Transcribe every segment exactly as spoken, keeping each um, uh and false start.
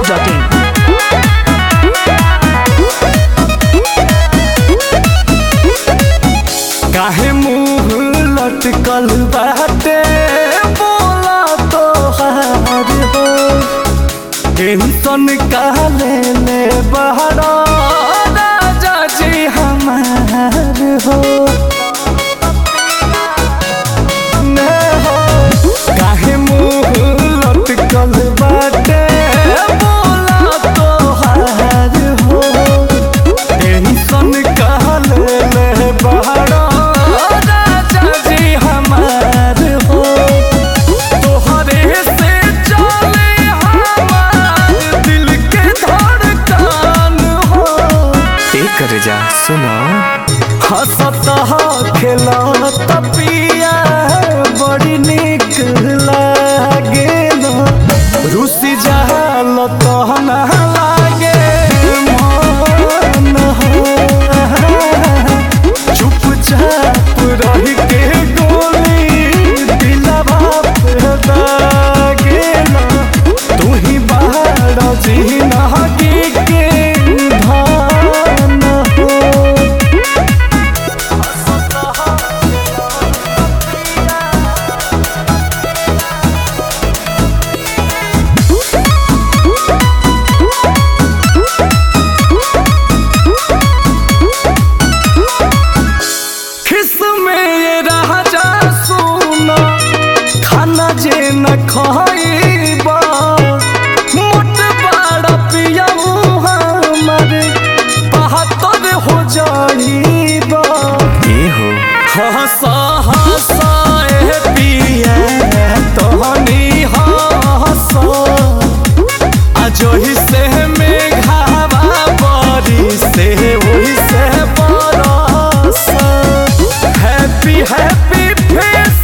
Dot in. काहे मुंह लटकल बाटे बोला तो हार हो, टेंशन काले ले बहरा राजा जी हमार हो। ने हो काहे मुंह लटकल बाटे बोला तो हार हो, टेंशन काले ले बहरा राजा जी हमार हो। तोहरे से चले हमार दिल के धड़कन हो। एक रजा सुनो हंसता खेलत पिया बड़ी निक लागेल, रुसी जाल तहन लागे मन हो। चुपचाप रह के गोली दिलवा पे दागेल, तू ही बाहर जिंदगी के धान हो। जे न खाइबा मोट बड़ा पियाऊ हमर बहत्तर हो जाइबा। ये हो हंसा हंसा ए पिया तोहनी हंसा, अजोही से मेघावा बरी से वही से बरस। हैप्पी हैप्पी फेस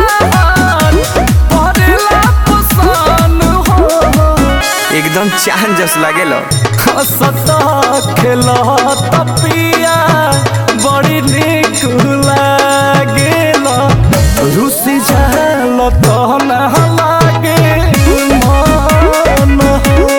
एकदम चांद जस लागेलो। हंसता खेलत पिया बड़ी निक लागेल, रुसी जाल तहन लागे मन हो।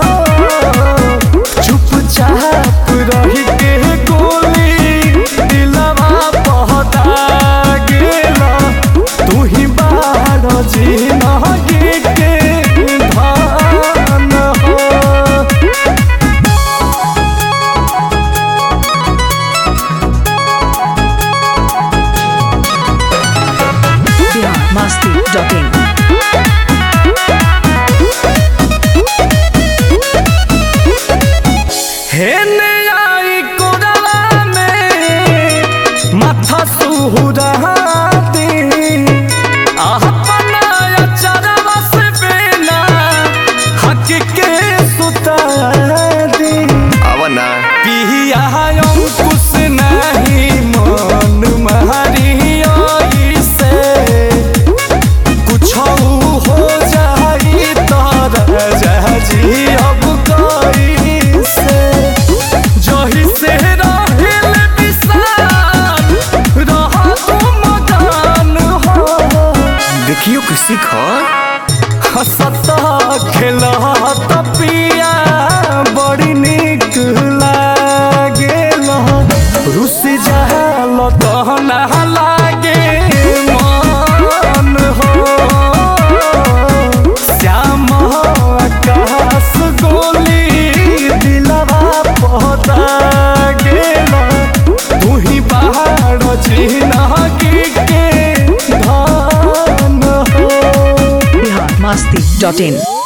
चुपचाप रह के गोली दिलवा पहता गेल, तू ही बाहर जिंदगी के धान हो। Masti dot in. हेने आई कोरला में माथा सुहुरा दी, अपना चरवा से बेना हक के सुता दी। अब ना पिया अंकुश नहीं मन मारी से कुछ हो जाई तारा जी अब कई से। जही से रहिल विशाल रहा तुम गान हो। देखियो कि सीख हंसता खेलत पिया बड़ी निक लागेल, रुसी जाल तहन लागे मन हो। श्याम आकाश गोली दिलवा पहता गेल, तू ही बाहर जिंदगी के धान हो। मस्ती डॉट इन।